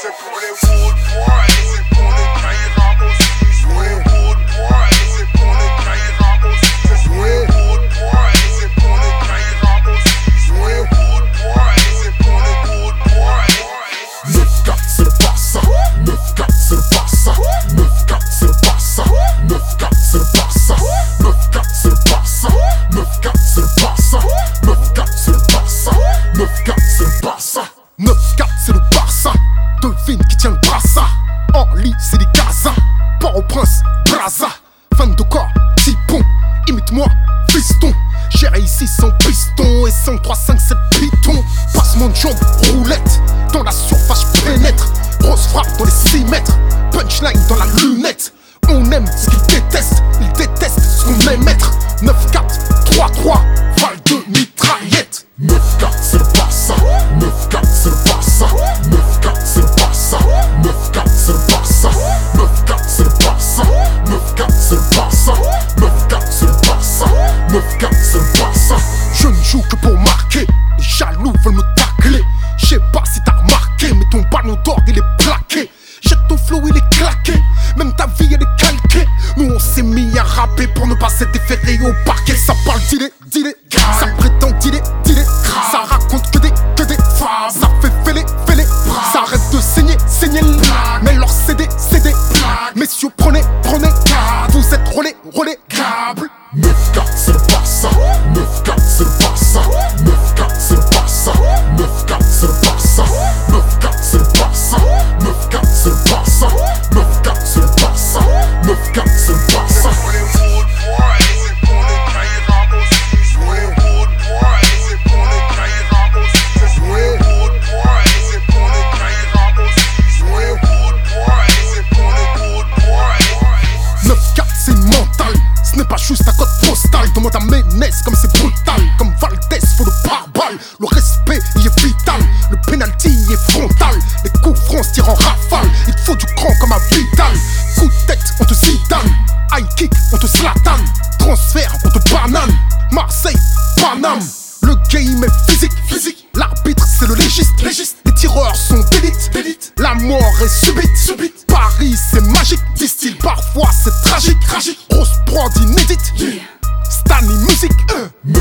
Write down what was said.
C'est pour les wood boys, c'est pour les caïras aussi. C'est pour les wood boys, c'est pour les caïras aussi. C'est pour les wood boys, c'est pour les caïras aussi. C'est pour les wood boys, c'est pour les wood boys. 9-4 c'est le Barça, 9-4 c'est le Barça, 9-4 c'est le Barça, 9-4 c'est le Barça, 9-4 c'est le Barça, 9-4 c'est le Barça, 9-4 c'est le Barça, 9-4 c'est le Barça, 9-4 c'est le Barça. Devine qui tient le Barça. Orly c'est des Gaza, Port-au-Prince, Braza, fan de corps, Tipon, imite-moi, fiston. J'ai réussi sans piston et 5, 3, 5, 7 pitons. Passe mon jambe, roulette, dans la surface je pénètre. Grosse frappe dans les 6 mètres, punchline dans la lunette. On aime ce qu'ils détestent, ils détestent ce qu'on aime être. 9-4, 3-3, val de mitraillette. 9-4 c'est le Barça, 9-4 c'est le Barça, 9-4 c'est le Barça, 9-4 c'est le Barça, 9-4 c'est le Barça, 9-4 c'est le Barça, 9-4 c'est le Barça, 9-4 c'est le Barça. Je ne joue que pour marquer, les jaloux veulent me tacler. Je sais pas si t'as remarqué, mais ton ballon d'or il est plaqué. Jette ton flow il est claqué, même ta vie elle est calquée. Nous on s'est mis à rapper pour ne pas être déféré au parquet. Ça parle d'idée, ça prétend d'idée, ça raconte que des fables. Ça fait fêler, ça arrête de saigner mais leur CD, messieurs prenez, vous êtes relais, câble. 9-4 c'est le Barça, 9-4 c'est le Barça, 9-4 c'est le Barça, 9-4 c'est le Barça, 9-4 c'est le Barça, 9-4 c'est le Barça, 9-4 c'est le Barça, 9-4 c'est le Barça. C'est pour les wood boys, c'est pour les caïras aussi. C'est pour les wood boys, c'est pour les caïras aussi. C'est pour les wood boys, c'est pour les caïras aussi. C'est pour les wood boys, c'est pour les wood boys. 9-4 c'est mental, ce n'est pas juste un code postal. Demande à Ménès comme c'est brutal. Comme Valdez faut le pare-balles. Le respect il est vital, le penalty il est frontal. Les coups francs se tirent en rafale. Il te faut du cran comme un Vital. Coup de tête on te zidane, high kick on te slatane, transfert on te banane. Marseille, Paname, le game est physique. L'arbitre c'est le légiste. Les tireurs sont d'élite. La mort est subite. Paris c'est magique, disent-ils, parfois c'est tragique. Grosse prod inédite, Stani musique.